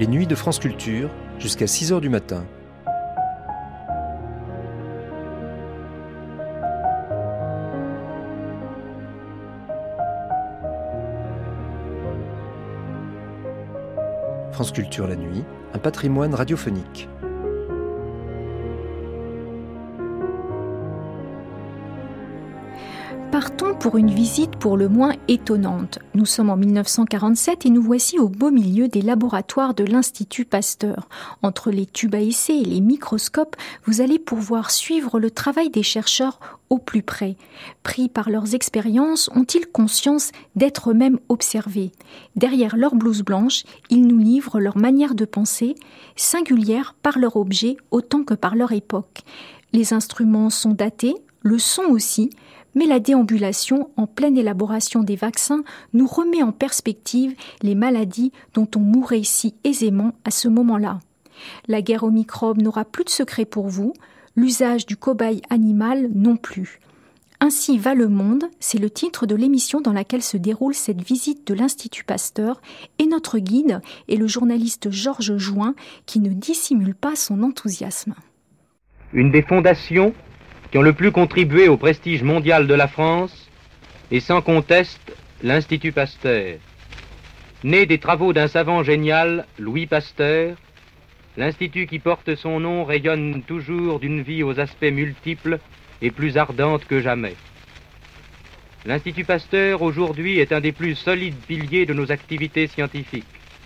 Les nuits de France Culture, jusqu'à 6h du matin. France Culture la nuit, un patrimoine radiophonique. Partons pour une visite pour le moins étonnante. Nous sommes en 1947 et nous voici au beau milieu des laboratoires de l'Institut Pasteur. Entre les tubes à essai et les microscopes, vous allez pouvoir suivre le travail des chercheurs au plus près. Pris par leurs expériences, ont-ils conscience d'être eux-mêmes observés ? Derrière leur blouse blanche, ils nous livrent leur manière de penser, singulière par leur objet autant que par leur époque. Les instruments sont datés, le son aussi, mais la déambulation en pleine élaboration des vaccins nous remet en perspective les maladies dont on mourait si aisément à ce moment-là. La guerre aux microbes n'aura plus de secret pour vous, l'usage du cobaye animal non plus. Ainsi va le monde, c'est le titre de l'émission dans laquelle se déroule cette visite de l'Institut Pasteur, et notre guide est le journaliste Georges Join qui ne dissimule pas son enthousiasme. Une des fondations qui ont le plus contribué au prestige mondial de la France est sans conteste l'Institut Pasteur. Né des travaux d'un savant génial, Louis Pasteur, l'Institut qui porte son nom rayonne toujours d'une vie aux aspects multiples et plus ardente que jamais. L'Institut Pasteur, aujourd'hui, est un des plus solides piliers de nos activités scientifiques.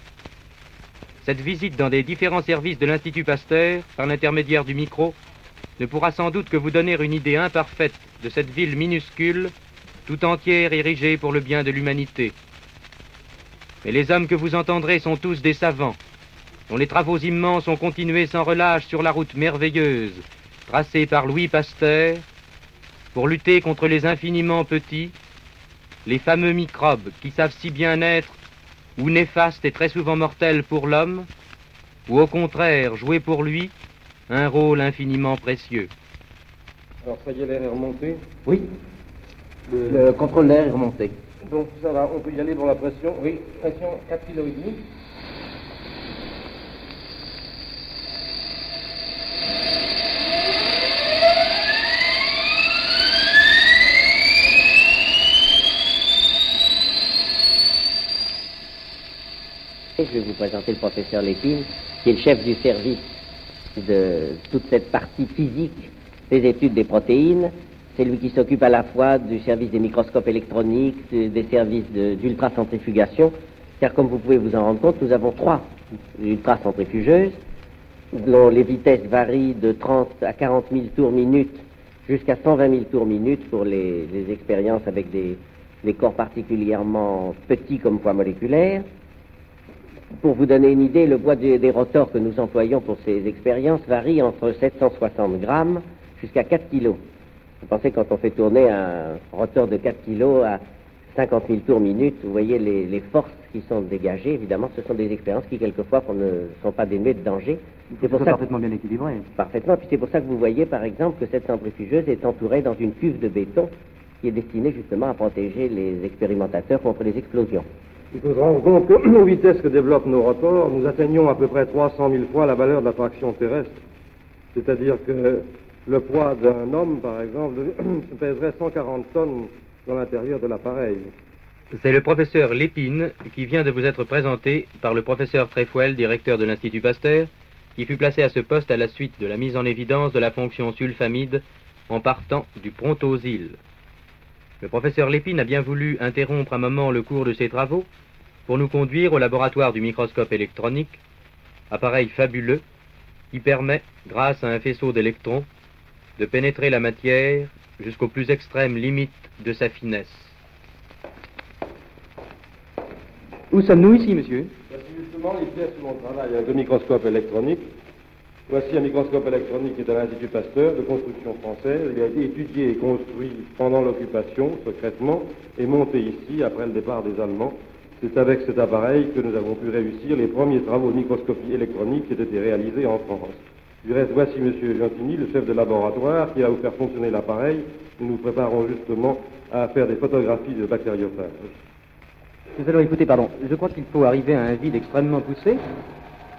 Cette visite dans des différents services de l'Institut Pasteur, par l'intermédiaire du micro, ne pourra sans doute que vous donner une idée imparfaite de cette ville minuscule, tout entière érigée pour le bien de l'humanité. Mais les hommes que vous entendrez sont tous des savants, dont les travaux immenses ont continué sans relâche sur la route merveilleuse, tracée par Louis Pasteur, pour lutter contre les infiniment petits, les fameux microbes qui savent si bien être ou néfastes et très souvent mortels pour l'homme, ou au contraire jouer pour lui un rôle infiniment précieux. Alors ça y est, l'air est remonté. Oui, le contrôle d'air est remonté. Donc ça va, on peut y aller pour la pression. Oui, pression 4,5 kg. Je vais vous présenter le professeur Lépine, qui est le chef du service de toute cette partie physique des études des protéines. C'est lui qui s'occupe à la fois du service des microscopes électroniques, des services d'ultracentrifugation, car comme vous pouvez vous en rendre compte, nous avons 3 ultracentrifugeuses dont les vitesses varient de 30 à 40 000 tours minute jusqu'à 120 000 tours minute pour les expériences avec des corps particulièrement petits comme poids moléculaires. Pour vous donner une idée, le poids des rotors que nous employons pour ces expériences varie entre 760 grammes jusqu'à 4 kilos. Vous pensez, quand on fait tourner un rotor de 4 kilos à 50 000 tours minute, vous voyez les forces qui sont dégagées. Évidemment, ce sont des expériences qui, quelquefois, ne sont pas dénuées de danger. C'est pour ça parfaitement bien équilibré. Parfaitement. Puis c'est pour ça que vous voyez, par exemple, que cette centrifugeuse est entourée dans une cuve de béton qui est destinée justement à protéger les expérimentateurs contre les explosions. Il faut se rendre compte qu'aux vitesses que développent nos rotors, nous atteignons à peu près 300 000 fois la valeur de l'attraction terrestre. C'est-à-dire que le poids d'un homme, par exemple, pèserait 140 tonnes dans l'intérieur de l'appareil. C'est le professeur Lépine qui vient de vous être présenté par le professeur Tréfouel, directeur de l'Institut Pasteur, qui fut placé à ce poste à la suite de la mise en évidence de la fonction sulfamide en partant du Prontosil. Le professeur Lépine a bien voulu interrompre un moment le cours de ses travaux pour nous conduire au laboratoire du microscope électronique, appareil fabuleux qui permet, grâce à un faisceau d'électrons, de pénétrer la matière jusqu'aux plus extrêmes limites de sa finesse. Où sommes-nous ici, monsieur? Voici justement les pièces où l'on travaille avec le microscope électronique. Voici un microscope électronique qui est à l'Institut Pasteur, de construction française. Il a été étudié et construit pendant l'occupation, secrètement, et monté ici après le départ des Allemands. C'est avec cet appareil que nous avons pu réussir les premiers travaux de microscopie électronique qui ont été réalisés en France. Du reste, voici M. Gentini, le chef de laboratoire, qui va vous faire fonctionner l'appareil. Nous nous préparons justement à faire des photographies de bactériophages. Alors écoutez, pardon, je crois qu'il faut arriver à un vide extrêmement poussé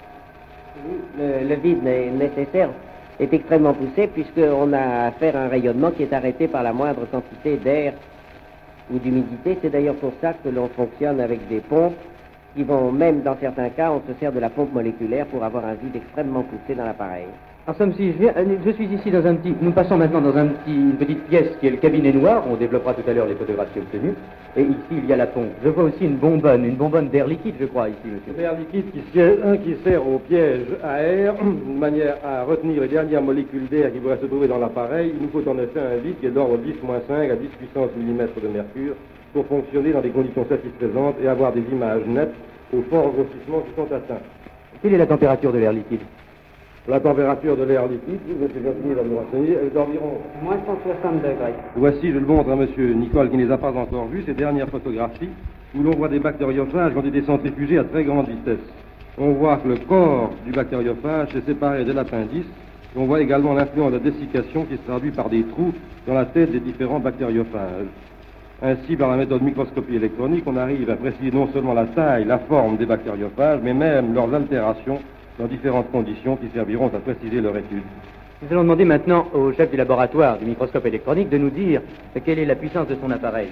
le vide nécessaire est extrêmement poussé puisqu'on a affaire à un rayonnement qui est arrêté par la moindre quantité d'air ou d'humidité. C'est d'ailleurs pour ça que l'on fonctionne avec des pompes qui vont, même dans certains cas, on se sert de la pompe moléculaire pour avoir un vide extrêmement poussé dans l'appareil. En somme, si je suis ici dans nous passons maintenant dans une petite pièce qui est le cabinet noir, on développera tout à l'heure les photographies obtenues, et ici il y a la pompe. Je vois aussi une bonbonne d'air liquide, je crois, ici, monsieur. L'air liquide qui sert au piège à air, de manière à retenir les dernières molécules d'air qui pourraient se trouver dans l'appareil. Il nous faut en effet un vide qui est d'ordre 10-5 à 10 puissance millimètres de mercure pour fonctionner dans des conditions satisfaisantes et avoir des images nettes au fort grossissement qui sont atteints. Quelle est la température de l'air liquide? La température de l'air liquide, M. Gantini va nous renseigner, est d'environ moins 160 degrés. Voici, je le montre à M. Nicole qui ne les a pas encore vus, ces dernières photographies où l'on voit des bactériophages qui ont été centrifugés à très grande vitesse. On voit que le corps du bactériophage s'est séparé de l'appendice. On voit également l'influence de la dessiccation qui se traduit par des trous dans la tête des différents bactériophages. Ainsi, par la méthode microscopie électronique, on arrive à préciser non seulement la taille, la forme des bactériophages, mais même leurs altérations dans différentes conditions qui serviront à préciser leur étude. Nous allons demander maintenant au chef du laboratoire du microscope électronique de nous dire quelle est la puissance de son appareil.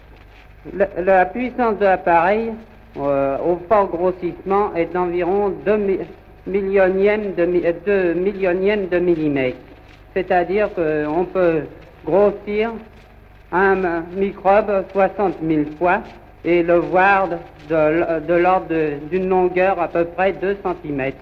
La puissance de l'appareil au fort grossissement est d'environ 2 millionièmes de millimètre. C'est-à-dire qu'on peut grossir un microbe 60 000 fois et le voir de l'ordre d'une longueur à peu près 2 cm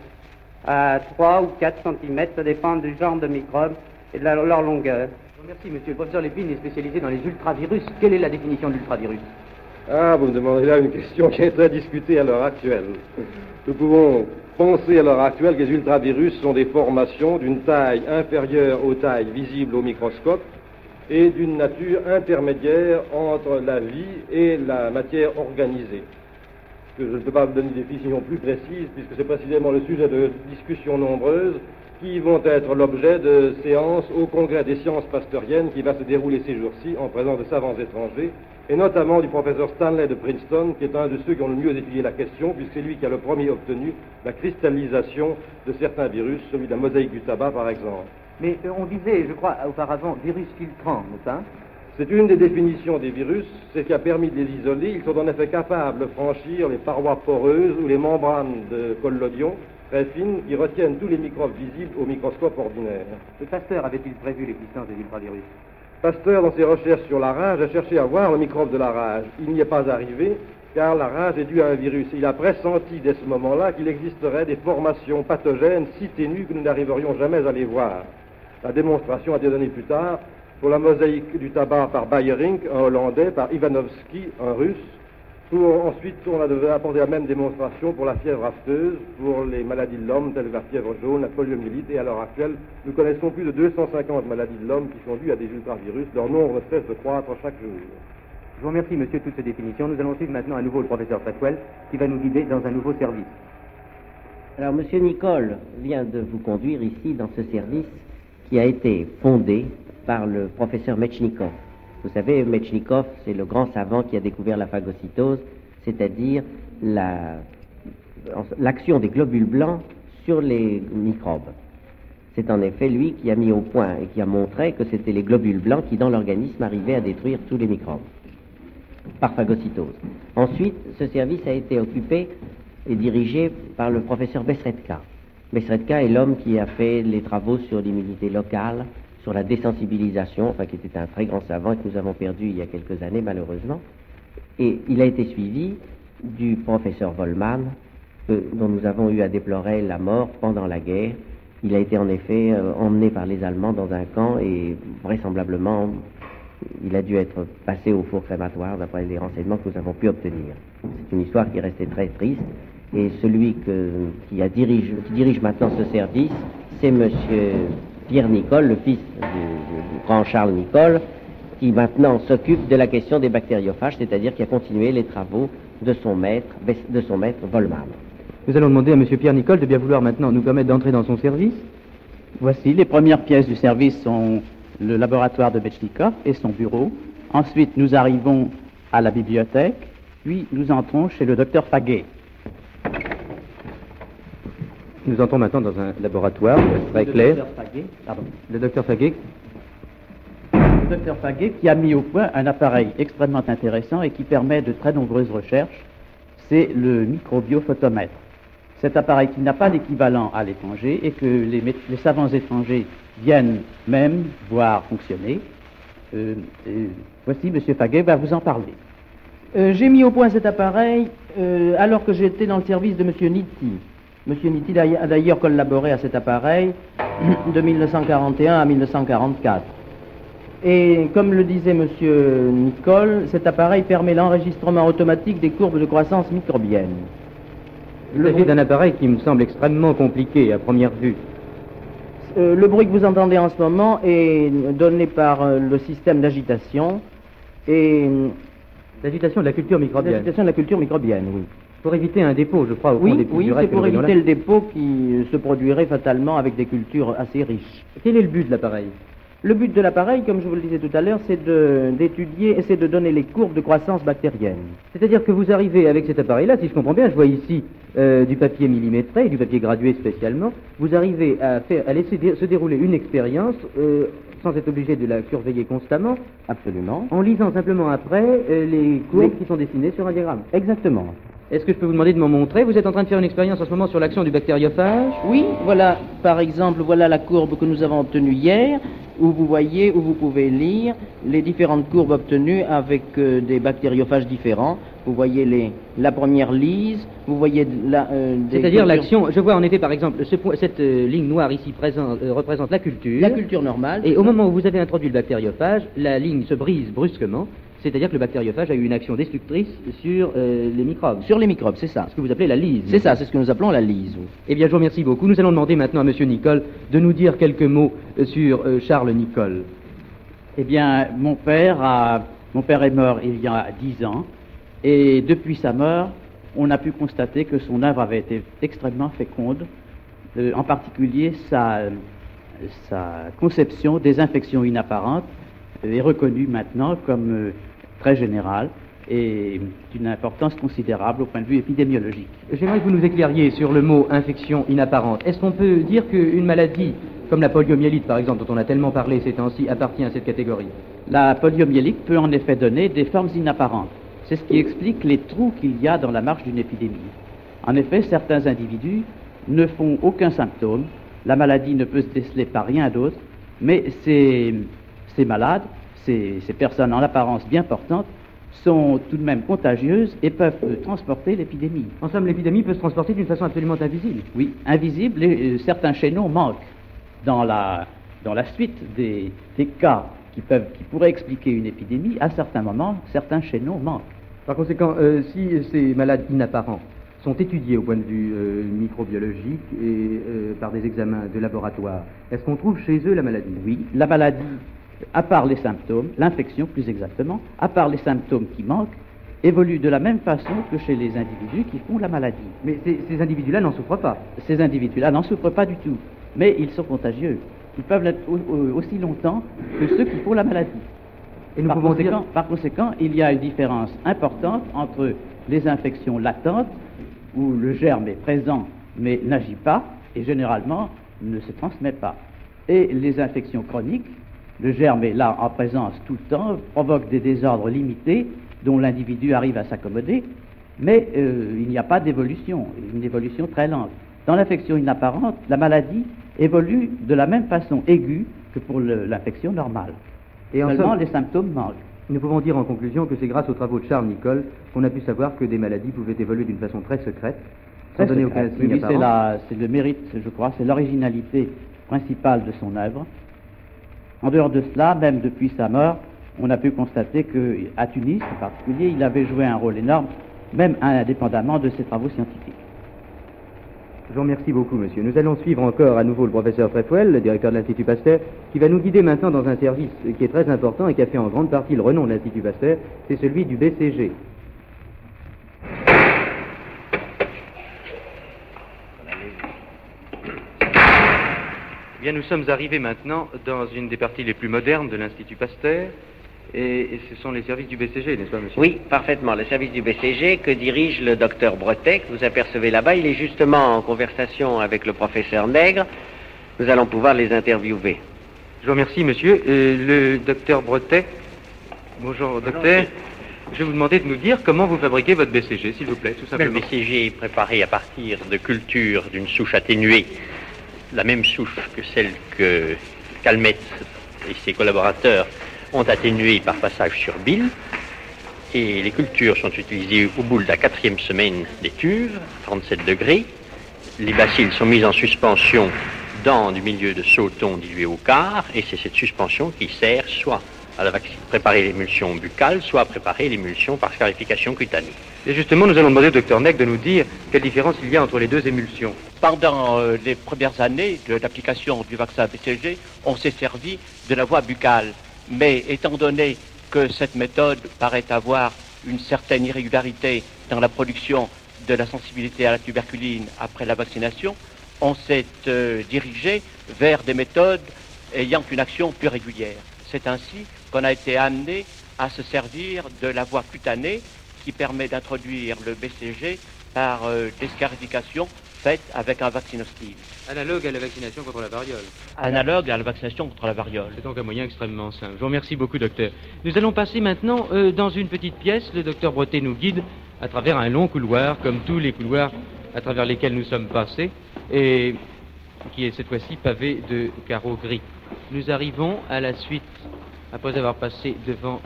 à 3 ou 4 cm, ça dépend du genre de microbe et de leur longueur. Merci, monsieur. Le professeur Lépine est spécialisé dans les ultravirus. Quelle est la définition de l'ultravirus? Ah, vous me demandez là une question qui est très discutée à l'heure actuelle. Nous pouvons penser à l'heure actuelle que les ultravirus sont des formations d'une taille inférieure aux tailles visibles au microscope et d'une nature intermédiaire entre la vie et la matière organisée. Je ne peux pas vous donner une définition plus précise, puisque c'est précisément le sujet de discussions nombreuses qui vont être l'objet de séances au Congrès des sciences pasteuriennes qui va se dérouler ces jours-ci en présence de savants étrangers, et notamment du professeur Stanley de Princeton, qui est un de ceux qui ont le mieux étudié la question, puisque c'est lui qui a le premier obtenu la cristallisation de certains virus, celui de la mosaïque du tabac par exemple. Mais on disait, je crois, auparavant, virus filtrant, n'est-ce pas? C'est une des définitions des virus, c'est ce qui a permis de les isoler. Ils sont en effet capables de franchir les parois poreuses ou les membranes de collodion très fines qui retiennent tous les microbes visibles au microscope ordinaire. Le Pasteur avait-il prévu l'existence des ultravirus? Pasteur, dans ses recherches sur la rage, a cherché à voir le microbe de la rage. Il n'y est pas arrivé, car la rage est due à un virus. Il a pressenti dès ce moment-là qu'il existerait des formations pathogènes si ténues que nous n'arriverions jamais à les voir. La démonstration a été donnée plus tard pour la mosaïque du tabac par Bayerink, un Hollandais, par Ivanovski, un Russe. Ensuite, on a apporté la même démonstration pour la fièvre afteuse, pour les maladies de l'homme, telles que la fièvre jaune, la poliomyélite, et à l'heure actuelle, nous connaissons plus de 250 maladies de l'homme qui sont dues à des ultravirus. Leur nombre ne cesse de croître chaque jour. Je vous remercie, monsieur, de toutes ces définitions. Nous allons suivre maintenant à nouveau le professeur Fatwell, qui va nous guider dans un nouveau service. Alors, monsieur Nicole vient de vous conduire ici dans ce service qui a été fondé par le professeur Metchnikov. Vous savez, Metchnikov, c'est le grand savant qui a découvert la phagocytose, c'est-à-dire l'action des globules blancs sur les microbes. C'est en effet lui qui a mis au point et qui a montré que c'était les globules blancs qui, dans l'organisme, arrivaient à détruire tous les microbes par phagocytose. Ensuite, ce service a été occupé et dirigé par le professeur Besredka. Besredka est l'homme qui a fait les travaux sur l'immunité locale, sur la désensibilisation, qui était un très grand savant et que nous avons perdu il y a quelques années malheureusement. Et il a été suivi du professeur Wollmann, dont nous avons eu à déplorer la mort pendant la guerre. Il a été en effet emmené par les Allemands dans un camp et vraisemblablement il a dû être passé au four crématoire d'après les renseignements que nous avons pu obtenir. C'est une histoire qui restait très triste et celui qui dirige maintenant ce service, c'est monsieur Pierre Nicole, le fils du grand Charles Nicole, qui maintenant s'occupe de la question des bactériophages, c'est-à-dire qui a continué les travaux de son maître Wollmann. Nous allons demander à M. Pierre Nicole de bien vouloir maintenant nous permettre d'entrer dans son service. Voici, les premières pièces du service sont le laboratoire de Metchnikov et son bureau. Ensuite, nous arrivons à la bibliothèque, puis nous entrons chez le docteur Faguet. nous entrons maintenant dans un laboratoire très clair. Le docteur Faguet. Le docteur Faguet qui a mis au point un appareil extrêmement intéressant et qui permet de très nombreuses recherches, c'est le microbiophotomètre. Cet appareil qui n'a pas d'équivalent à l'étranger et que les savants étrangers viennent même voir fonctionner. Voici, M. Faguet va vous en parler. J'ai mis au point cet appareil alors que j'étais dans le service de M. Nitti. M. Nitti a d'ailleurs collaboré à cet appareil de 1941 à 1944. Et comme le disait M. Nicole, cet appareil permet l'enregistrement automatique des courbes de croissance microbienne. Il s'agit d'un appareil qui me semble extrêmement compliqué à première vue. Le bruit que vous entendez en ce moment est donné par le système d'agitation et... L'agitation de la culture microbienne. L'agitation de la culture microbienne, oui. Pour éviter un dépôt, je crois, au fond des Oui, c'est pour éviter le dépôt qui se produirait fatalement avec des cultures assez riches. Quel est le but de l'appareil? Le but de l'appareil, comme je vous le disais tout à l'heure, c'est d'étudier et c'est de donner les courbes de croissance bactérienne. C'est-à-dire que vous arrivez avec cet appareil-là, si je comprends bien, je vois ici du papier millimétré, du papier gradué spécialement, vous arrivez à laisser se dérouler une expérience sans être obligé de la surveiller constamment. Absolument. En lisant simplement après les courbes qui sont dessinées sur un diagramme. Exactement. Est-ce que je peux vous demander de m'en montrer? Vous êtes en train de faire une expérience en ce moment sur l'action du bactériophage? Oui, voilà, par exemple, voilà la courbe que nous avons obtenue hier, où vous voyez, où vous pouvez lire les différentes courbes obtenues avec des bactériophages différents. Vous voyez la première lise, vous voyez c'est-à-dire l'action, je vois en effet par exemple, cette ligne noire ici représente la culture. La culture normale. Et au moment où vous avez introduit le bactériophage, la ligne se brise brusquement. C'est-à-dire que le bactériophage a eu une action destructrice sur les microbes. Sur les microbes, c'est ça. Ce que vous appelez la lise. C'est ça, c'est ce que nous appelons la lise. Oui. Eh bien, je vous remercie beaucoup. Nous allons demander maintenant à M. Nicole de nous dire quelques mots sur Charles Nicole. Eh bien, mon père est mort il y a 10 ans, et depuis sa mort, on a pu constater que son œuvre avait été extrêmement féconde, en particulier sa conception des infections inapparentes est reconnue maintenant comme très générale et d'une importance considérable au point de vue épidémiologique. J'aimerais que vous nous éclairiez sur le mot infection inapparente. Est-ce qu'on peut dire qu'une maladie comme la poliomyélite, par exemple, dont on a tellement parlé ces temps-ci, appartient à cette catégorie? La poliomyélite peut en effet donner des formes inapparentes. C'est ce qui explique les trous qu'il y a dans la marche d'une épidémie. En effet, certains individus ne font aucun symptôme, la maladie ne peut se déceler par rien d'autre, mais ces malades, ces personnes en apparence bien portantes, sont tout de même contagieuses et peuvent transporter l'épidémie. En somme, l'épidémie peut se transporter d'une façon absolument invisible. Oui, invisible, et certains chaînons manquent. Dans la suite des cas qui pourraient expliquer une épidémie, à certains moments, certains chaînons manquent. Par conséquent, si ces malades inapparents sont étudiés au point de vue microbiologique et par des examens de laboratoire, est-ce qu'on trouve chez eux la maladie? Oui, la maladie, à part les symptômes, l'infection plus exactement, à part les symptômes qui manquent, évolue de la même façon que chez les individus qui font la maladie. Mais ces individus-là n'en souffrent pas. Ces individus-là n'en souffrent pas du tout, mais ils sont contagieux. Ils peuvent l'être aussi longtemps que ceux qui font la maladie. Et par conséquent, il y a une différence importante entre les infections latentes, où le germe est présent mais n'agit pas, et généralement ne se transmet pas, et les infections chroniques, le germe est là en présence tout le temps, provoque des désordres limités dont l'individu arrive à s'accommoder, mais il n'y a pas d'évolution, une évolution très lente. Dans l'infection inapparente, la maladie évolue de la même façon aiguë que pour l'infection normale. Et seulement les symptômes manquent. Nous pouvons dire en conclusion que c'est grâce aux travaux de Charles Nicole qu'on a pu savoir que des maladies pouvaient évoluer d'une façon très secrète, sans donner aucun signe apparent. C'est le mérite, je crois, c'est l'originalité principale de son œuvre. En dehors de cela, même depuis sa mort, on a pu constater qu'à Tunis, en particulier, il avait joué un rôle énorme, même indépendamment de ses travaux scientifiques. Je vous remercie beaucoup, monsieur. Nous allons suivre encore à nouveau le professeur Trefuel, le directeur de l'Institut Pasteur, qui va nous guider maintenant dans un service qui est très important et qui a fait en grande partie le renom de l'Institut Pasteur, c'est celui du BCG. Bien, nous sommes arrivés maintenant dans une des parties les plus modernes de l'Institut Pasteur, Et ce sont les services du BCG, n'est-ce pas, monsieur? Oui, parfaitement. Le service du BCG que dirige le docteur Bretet, que vous apercevez là-bas, il est justement en conversation avec le professeur Nègre. Nous allons pouvoir les interviewer. Je vous remercie, monsieur. Le docteur Bretet. Bonjour, docteur. Je vais vous demander de nous dire comment vous fabriquez votre BCG, s'il vous plaît, tout simplement. Le BCG est préparé à partir de cultures d'une souche atténuée, la même souche que celle que Calmette et ses collaborateurs ont atténuée par passage sur bile. Et les cultures sont utilisées au bout de la 4e semaine d'étuve, 37 degrés. Les bacilles sont mises en suspension dans du milieu de sauton dilué au quart, et c'est cette suspension qui sert soit à préparer l'émulsion buccale, soit à préparer l'émulsion par scarification cutanée. Et justement, nous allons demander au docteur Nègre de nous dire quelle différence il y a entre les deux émulsions. Pendant les premières années de l'application du vaccin BCG, on s'est servi de la voie buccale. Mais étant donné que cette méthode paraît avoir une certaine irrégularité dans la production de la sensibilité à la tuberculine après la vaccination, on s'est dirigé vers des méthodes ayant une action plus régulière. C'est ainsi qu'on a été amené à se servir de la voie cutanée qui permet d'introduire le BCG par des scarifications faites avec un vaccinostyle. Analogue à la vaccination contre la variole. Analogue à la vaccination contre la variole. C'est donc un moyen extrêmement simple. Je vous remercie beaucoup, docteur. Nous allons passer maintenant dans une petite pièce. Le docteur Bretet nous guide à travers un long couloir, comme tous les couloirs à travers lesquels nous sommes passés, et qui est cette fois-ci pavé de carreaux gris. Nous arrivons à la suite, après être passé devant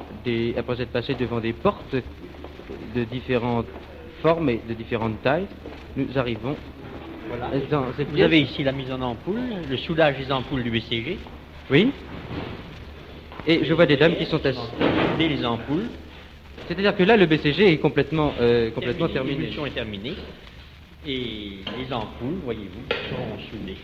des portes de différentes formes et de différentes tailles, nous arrivons dans cette pièce. Vous avez ici la mise en ampoule, le soudage des ampoules du BCG. Oui. Et je vois des dames qui sont assises. Les ampoules. C'est-à-dire que là, le BCG est complètement terminé. L'émulsion est terminée. Et les ampoules, voyez-vous, seront soudées.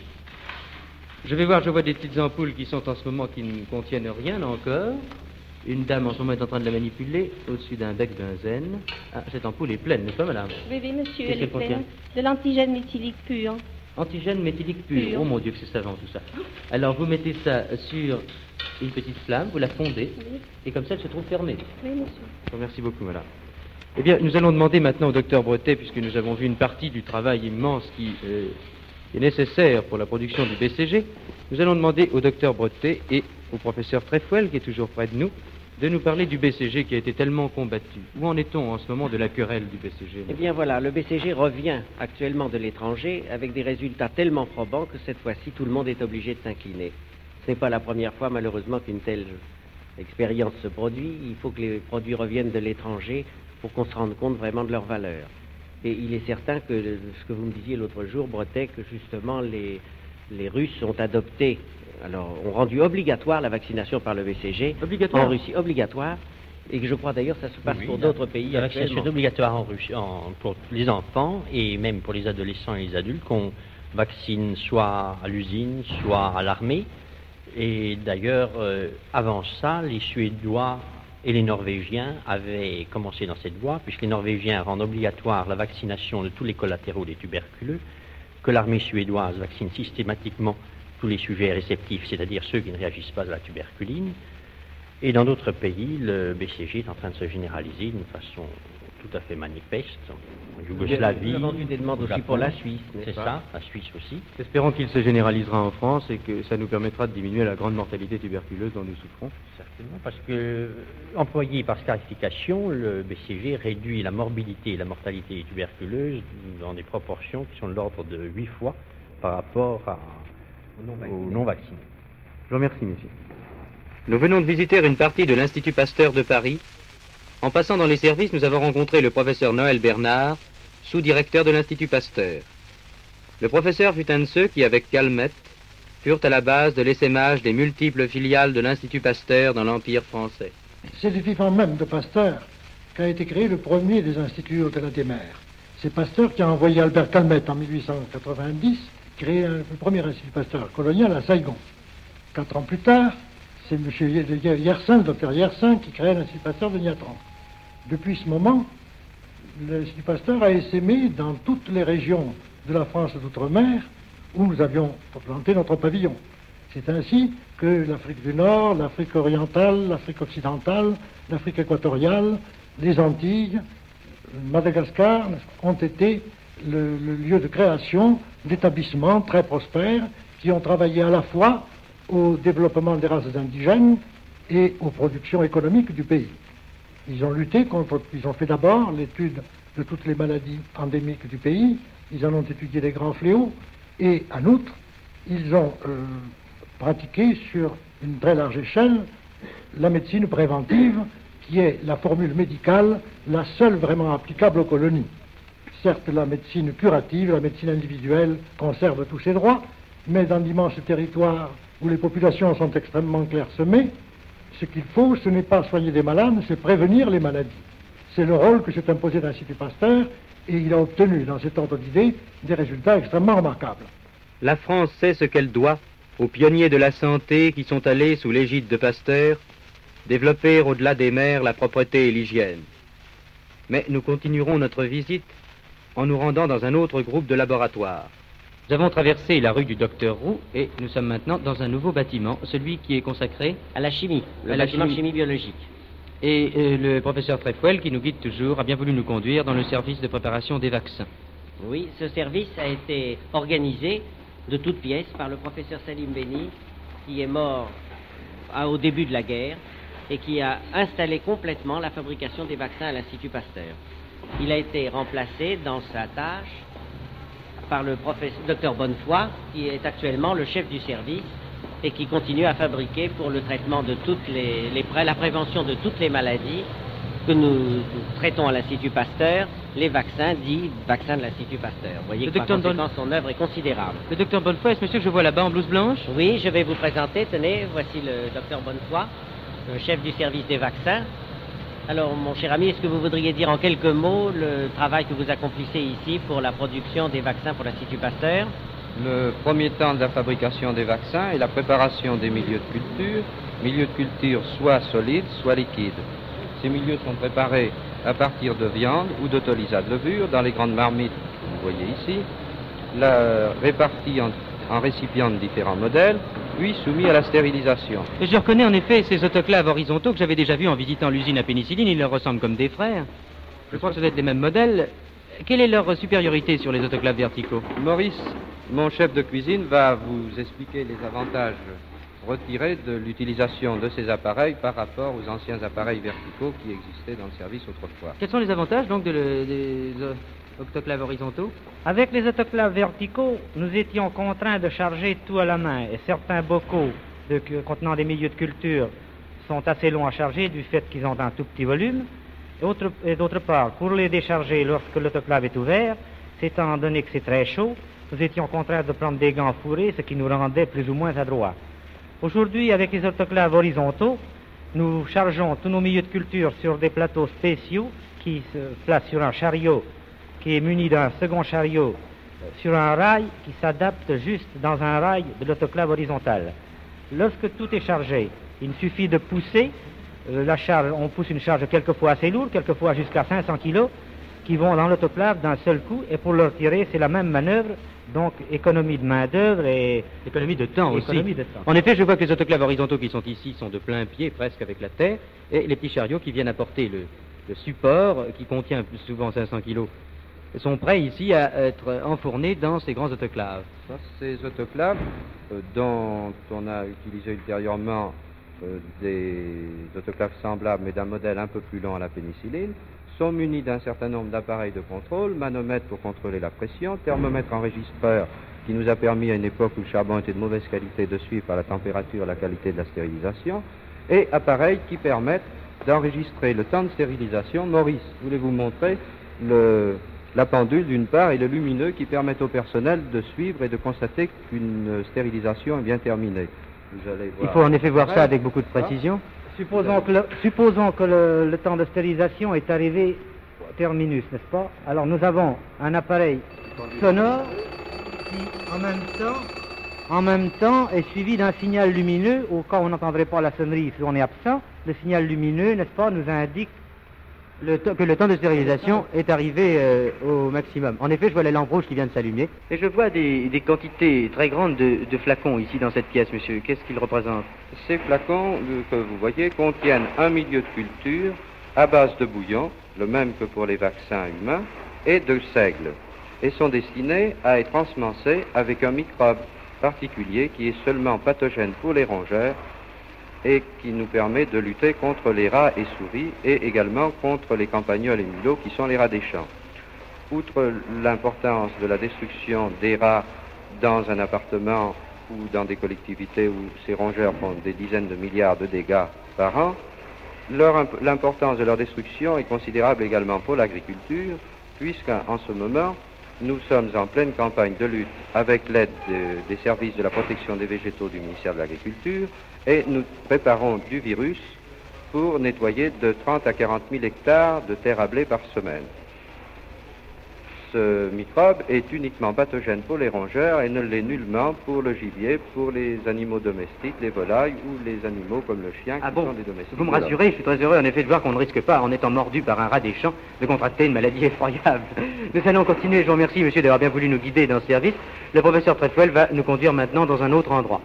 Je vois des petites ampoules qui sont en ce moment qui ne contiennent rien encore. Une dame en ce moment est en train de la manipuler au-dessus d'un bec benzène. Ah, cette ampoule est pleine, n'est-ce pas, madame? Oui, monsieur, elle est pleine. De l'antigène méthylique pur. Antigène méthylique pur. Oh mon Dieu, que c'est savant tout ça. Alors vous mettez ça sur une petite flamme, vous la fondez, et comme ça elle se trouve fermée. Oui, monsieur. Je vous remercie beaucoup, madame. Eh bien, nous allons demander maintenant au docteur Bretet, puisque nous avons vu une partie du travail immense qui est nécessaire pour la production du BCG, nous allons demander au docteur Bretet et au professeur Trefuel, qui est toujours près de nous parler du BCG qui a été tellement combattu. Où en est-on en ce moment de la querelle du BCG? Eh bien voilà, le BCG revient actuellement de l'étranger avec des résultats tellement probants que cette fois-ci tout le monde est obligé de s'incliner. Ce n'est pas la première fois malheureusement qu'une telle expérience se produit. Il faut que les produits reviennent de l'étranger pour qu'on se rende compte vraiment de leur valeur. Et il est certain que ce que vous me disiez l'autre jour, Bretet, que justement les Russes ont adopté, alors ont rendu obligatoire la vaccination par le BCG en Russie, obligatoire, et que je crois d'ailleurs ça se passe pour d'autres pays. La vaccination est obligatoire en Russie pour les enfants et même pour les adolescents et les adultes qu'on vaccine soit à l'usine, soit à l'armée. Et d'ailleurs, avant ça, les Suédois et les Norvégiens avaient commencé dans cette voie, puisque les Norvégiens rendent obligatoire la vaccination de tous les collatéraux des tuberculeux, que l'armée suédoise vaccine systématiquement tous les sujets réceptifs, c'est-à-dire ceux qui ne réagissent pas à la tuberculine. Et dans d'autres pays, le BCG est en train de se généraliser d'une façon tout à fait manifeste. En Yougoslavie, il a vendu des demandes aussi pour la Suisse, c'est ça, la Suisse aussi. Espérons qu'il se généralisera en France et que ça nous permettra de diminuer la grande mortalité tuberculeuse dont nous souffrons. Certainement, parce que, employé par scarification, le BCG réduit la morbidité et la mortalité tuberculeuse dans des proportions qui sont de l'ordre de 8 fois par rapport aux non-vaccinés. Je vous remercie, monsieur. Nous venons de visiter une partie de l'Institut Pasteur de Paris. En passant dans les services, nous avons rencontré le professeur Noël Bernard, sous-directeur de l'Institut Pasteur. Le professeur fut un de ceux qui, avec Calmette, furent à la base de l'essaimage des multiples filiales de l'Institut Pasteur dans l'Empire français. C'est du vivant même de Pasteur qu'a été créé le premier des instituts au-delà des mers. C'est Pasteur qui a envoyé Albert Calmette en 1890 créer le premier institut Pasteur colonial à Saigon. 4 ans plus tard, c'est M. Yersin, le docteur Yersin, qui crée l'Institut Pasteur de Niatran. Depuis ce moment, l'Institut Pasteur a essaimé dans toutes les régions de la France d'outre-mer où nous avions planté notre pavillon. C'est ainsi que l'Afrique du Nord, l'Afrique orientale, l'Afrique occidentale, l'Afrique équatoriale, les Antilles, Madagascar ont été le lieu de création d'établissements très prospères qui ont travaillé à la fois au développement des races indigènes et aux productions économiques du pays. Ils ont fait d'abord l'étude de toutes les maladies endémiques du pays, ils en ont étudié les grands fléaux, et en outre, ils ont pratiqué sur une très large échelle la médecine préventive, qui est la formule médicale la seule vraiment applicable aux colonies. Certes, la médecine curative, la médecine individuelle conserve tous ses droits, mais dans d'immenses territoires où les populations sont extrêmement clairsemées, ce qu'il faut, ce n'est pas soigner des malades, c'est prévenir les maladies. C'est le rôle que s'est imposé l'Institut Pasteur, et il a obtenu, dans cet ordre d'idées, des résultats extrêmement remarquables. La France sait ce qu'elle doit aux pionniers de la santé qui sont allés, sous l'égide de Pasteur, développer au-delà des mers la propreté et l'hygiène. Mais nous continuerons notre visite en nous rendant dans un autre groupe de laboratoires. Nous avons traversé la rue du Docteur Roux et nous sommes maintenant dans un nouveau bâtiment, celui qui est consacré à la chimie, le bâtiment chimie biologique. Et le professeur Trefuel, qui nous guide toujours, a bien voulu nous conduire dans le service de préparation des vaccins. Oui, ce service a été organisé de toutes pièces par le professeur Salim Beni, qui est mort au début de la guerre et qui a installé complètement la fabrication des vaccins à l'Institut Pasteur. Il a été remplacé dans sa tâche par le docteur Bonnefoy, qui est actuellement le chef du service et qui continue à fabriquer pour le traitement de toutes la prévention de toutes les maladies que nous traitons à l'Institut Pasteur, les vaccins dits vaccins de l'Institut Pasteur. Vous voyez que par conséquent, son œuvre est considérable. Le docteur Bonnefoy, est-ce monsieur que je vois là-bas en blouse blanche? Oui, je vais vous présenter. Tenez, voici le docteur Bonnefoy, le chef du service des vaccins. Alors, mon cher ami, est-ce que vous voudriez dire en quelques mots le travail que vous accomplissez ici pour la production des vaccins pour l'Institut Pasteur? Le premier temps de la fabrication des vaccins est la préparation des milieux de culture soit solides, soit liquides. Ces milieux sont préparés à partir de viande ou d'autolysat de levure dans les grandes marmites que vous voyez ici, répartis en récipients de différents modèles, puis soumis à la stérilisation. Et je reconnais en effet ces autoclaves horizontaux que j'avais déjà vus en visitant l'usine à pénicilline. Ils leur ressemblent comme des frères. Je crois que ce doit être les mêmes modèles. Quelle est leur supériorité sur les autoclaves verticaux? Maurice, mon chef de cuisine, va vous expliquer les avantages retirés de l'utilisation de ces appareils par rapport aux anciens appareils verticaux qui existaient dans le service autrefois. Quels sont les avantages donc des autoclaves horizontaux? Avec les autoclaves verticaux, nous étions contraints de charger tout à la main et certains bocaux contenant des milieux de culture sont assez longs à charger du fait qu'ils ont un tout petit volume. Et d'autre part, pour les décharger lorsque l'autoclave est ouvert, étant donné que c'est très chaud, nous étions contraints de prendre des gants fourrés, ce qui nous rendait plus ou moins adroits. Aujourd'hui, avec les autoclaves horizontaux, nous chargeons tous nos milieux de culture sur des plateaux spéciaux qui se placent sur un chariot qui est muni d'un second chariot sur un rail qui s'adapte juste dans un rail de l'autoclave horizontale. Lorsque tout est chargé, il suffit de pousser la charge. On pousse une charge quelquefois assez lourde, quelquefois jusqu'à 500 kg, qui vont dans l'autoclave d'un seul coup, et pour le retirer, c'est la même manœuvre, donc économie de main-d'œuvre et économie de temps aussi. De temps. En effet, je vois que les autoclaves horizontaux qui sont ici sont de plein pied, presque avec la terre, et les petits chariots qui viennent apporter le support, qui contient plus souvent 500 kg, sont prêts ici à être enfournés dans ces grands autoclaves. Ces autoclaves, dont on a utilisé ultérieurement des autoclaves semblables, mais d'un modèle un peu plus long à la pénicilline, sont munis d'un certain nombre d'appareils de contrôle, manomètres pour contrôler la pression, thermomètre enregistreur qui nous a permis à une époque où le charbon était de mauvaise qualité de suivre par la température la qualité de la stérilisation, et appareils qui permettent d'enregistrer le temps de stérilisation. Maurice, voulez-vous montrer la pendule d'une part et le lumineux qui permettent au personnel de suivre et de constater qu'une stérilisation est bien terminée. Vous allez voir. Il faut en effet voir ça avec beaucoup de précision. Supposons que le temps de stérilisation est arrivé au terminus, n'est-ce pas? Alors nous avons un appareil sonore qui en même temps est suivi d'un signal lumineux. Au cas où on n'entendrait pas la sonnerie si on est absent, le signal lumineux, n'est-ce pas, nous indique que le temps de stérilisation est arrivé au maximum. En effet, je vois la lampe rouge qui vient de s'allumer. Et je vois des quantités très grandes de flacons ici dans cette pièce, monsieur. Qu'est-ce qu'ils représentent? Ces flacons que vous voyez contiennent un milieu de culture à base de bouillon, le même que pour les vaccins humains, et de seigle, et sont destinés à être ensemencés avec un microbe particulier qui est seulement pathogène pour les rongeurs et qui nous permet de lutter contre les rats et souris et également contre les campagnols et mulots qui sont les rats des champs. Outre l'importance de la destruction des rats dans un appartement ou dans des collectivités où ces rongeurs font des dizaines de milliards de dégâts par an, l'importance de leur destruction est considérable également pour l'agriculture, puisqu'en ce moment, nous sommes en pleine campagne de lutte avec l'aide des services de la protection des végétaux du ministère de l'Agriculture et nous préparons du virus pour nettoyer de 30 à 40 000 hectares de terre à blé par semaine. Ce microbe est uniquement pathogène pour les rongeurs et ne l'est nullement pour le gibier, pour les animaux domestiques, les volailles ou les animaux comme le chien qui sont des domestiques. Vous me rassurez, je suis très heureux en effet de voir qu'on ne risque pas, en étant mordu par un rat des champs, de contracter une maladie effroyable. Nous allons continuer, je vous remercie monsieur d'avoir bien voulu nous guider dans ce service. Le professeur Trefoil va nous conduire maintenant dans un autre endroit.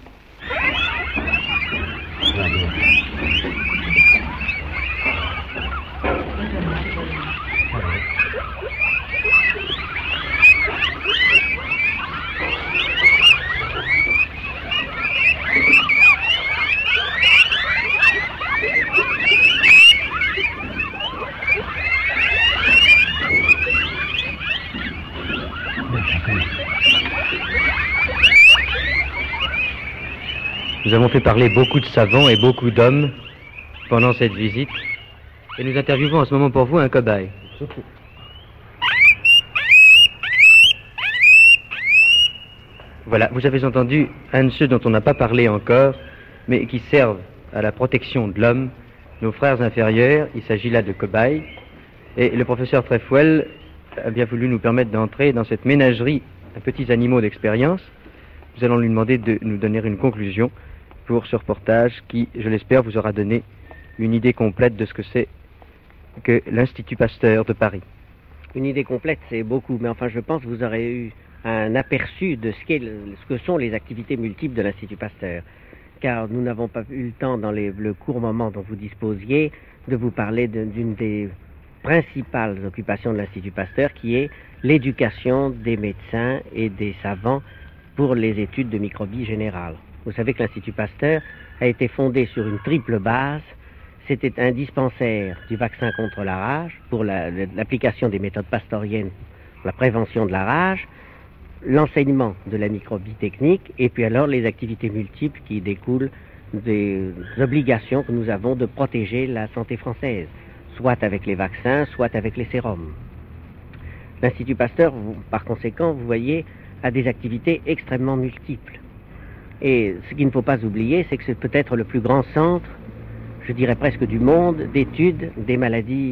Nous avons fait parler beaucoup de savants et beaucoup d'hommes pendant cette visite et nous interviewons en ce moment pour vous un cobaye. Voilà, vous avez entendu un de ceux dont on n'a pas parlé encore, mais qui servent à la protection de l'homme, nos frères inférieurs. Il s'agit là de cobayes. Et le professeur Trefoil a bien voulu nous permettre d'entrer dans cette ménagerie à petits animaux d'expérience. Nous allons lui demander de nous donner une conclusion pour ce reportage qui, je l'espère, vous aura donné une idée complète de ce que c'est que l'Institut Pasteur de Paris. Une idée complète, c'est beaucoup, mais enfin je pense que vous aurez eu un aperçu de ce que sont les activités multiples de l'Institut Pasteur. Car nous n'avons pas eu le temps, dans le court moment dont vous disposiez, de vous parler d'une des principales occupations de l'Institut Pasteur, qui est l'éducation des médecins et des savants pour les études de microbie générale. Vous savez que l'Institut Pasteur a été fondé sur une triple base. C'était un dispensaire du vaccin contre la rage, pour l'application des méthodes pastoriennes pour la prévention de la rage, l'enseignement de la microbie technique, et puis alors les activités multiples qui découlent des obligations que nous avons de protéger la santé française, soit avec les vaccins, soit avec les sérums. L'Institut Pasteur, par conséquent, vous voyez, a des activités extrêmement multiples. Et ce qu'il ne faut pas oublier, c'est que c'est peut-être le plus grand centre, je dirais presque du monde, d'études des maladies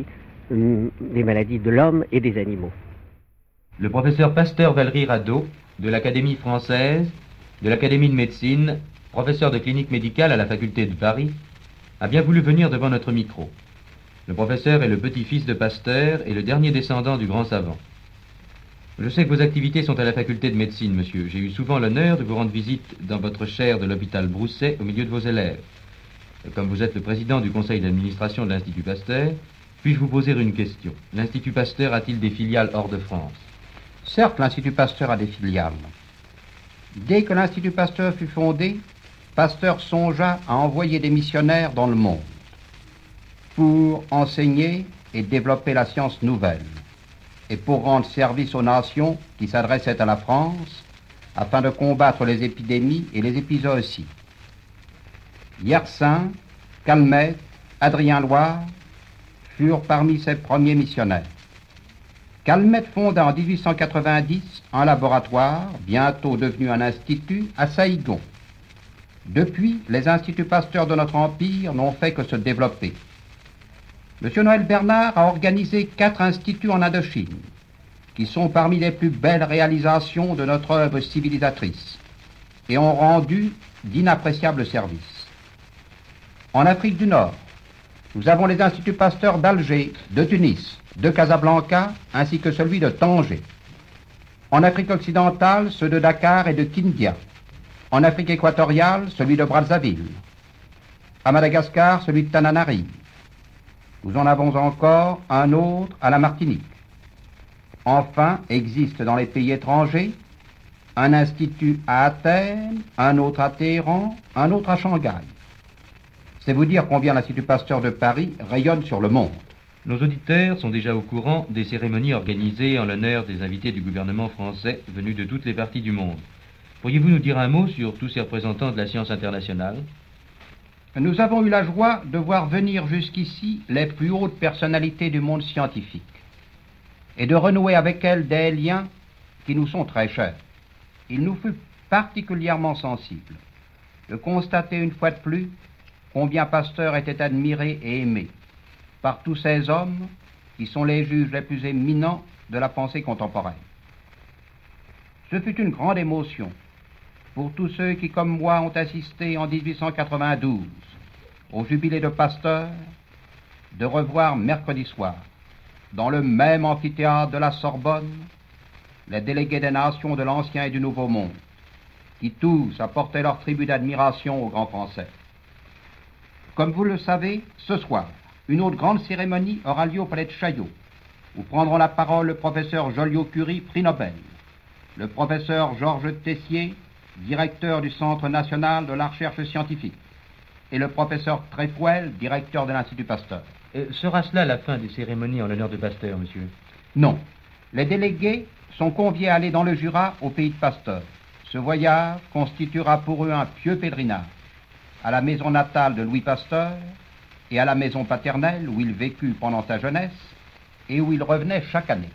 de l'homme et des animaux. Le professeur Pasteur Valéry Radeau, de l'Académie française, de l'Académie de médecine, professeur de clinique médicale à la faculté de Paris, a bien voulu venir devant notre micro. Le professeur est le petit-fils de Pasteur et le dernier descendant du grand savant. Je sais que vos activités sont à la faculté de médecine, monsieur. J'ai eu souvent l'honneur de vous rendre visite dans votre chaire de l'hôpital Broussais au milieu de vos élèves. Comme vous êtes le président du conseil d'administration de l'Institut Pasteur, puis-je vous poser une question? L'Institut Pasteur a-t-il des filiales hors de France? Certes, l'Institut Pasteur a des filiales. Dès que l'Institut Pasteur fut fondé, Pasteur songea à envoyer des missionnaires dans le monde pour enseigner et développer la science nouvelle et pour rendre service aux nations qui s'adressaient à la France afin de combattre les épidémies et les épizooties. Yersin, Calmette, Adrien Loire furent parmi ses premiers missionnaires. Calmette fonda en 1890 un laboratoire, bientôt devenu un institut, à Saïgon. Depuis, les instituts Pasteur de notre empire n'ont fait que se développer. M. Noël Bernard a organisé 4 instituts en Indochine, qui sont parmi les plus belles réalisations de notre œuvre civilisatrice, et ont rendu d'inappréciables services. En Afrique du Nord, Nous avons les instituts Pasteur d'Alger, de Tunis, de Casablanca, ainsi que celui de Tanger. En Afrique occidentale, ceux de Dakar et de Kindia. En Afrique équatoriale, celui de Brazzaville. À Madagascar, celui de Tananarive. Nous en avons encore un autre à la Martinique. Enfin, existe dans les pays étrangers un institut à Athènes, un autre à Téhéran, un autre à Shanghai. C'est vous dire combien l'Institut Pasteur de Paris rayonne sur le monde. Nos auditeurs sont déjà au courant des cérémonies organisées en l'honneur des invités du gouvernement français venus de toutes les parties du monde. Pourriez-vous nous dire un mot sur tous ces représentants de la science internationale? Nous avons eu la joie de voir venir jusqu'ici les plus hautes personnalités du monde scientifique et de renouer avec elles des liens qui nous sont très chers. Il nous fut particulièrement sensible de constater une fois de plus combien Pasteur était admiré et aimé par tous ces hommes qui sont les juges les plus éminents de la pensée contemporaine. Ce fut une grande émotion pour tous ceux qui, comme moi, ont assisté en 1892 au jubilé de Pasteur, de revoir mercredi soir, dans le même amphithéâtre de la Sorbonne, les délégués des nations de l'Ancien et du Nouveau Monde, qui tous apportaient leur tribut d'admiration aux grands Français. Comme vous le savez, ce soir, une autre grande cérémonie aura lieu au Palais de Chaillot, où prendront la parole le professeur Joliot-Curie, prix Nobel, le professeur Georges Tessier, directeur du Centre national de la recherche scientifique, et le professeur Trépoel, directeur de l'Institut Pasteur. Sera cela la fin des cérémonies en l'honneur de Pasteur, monsieur? Non. Les délégués sont conviés à aller dans le Jura au pays de Pasteur. Ce voyage constituera pour eux un pieux pèlerinage à la maison natale de Louis Pasteur et à la maison paternelle où il vécut pendant sa jeunesse et où il revenait chaque année.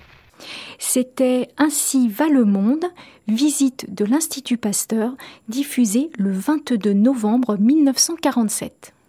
C'était Ainsi va le monde, visite de l'Institut Pasteur, diffusée le 22 novembre 1947.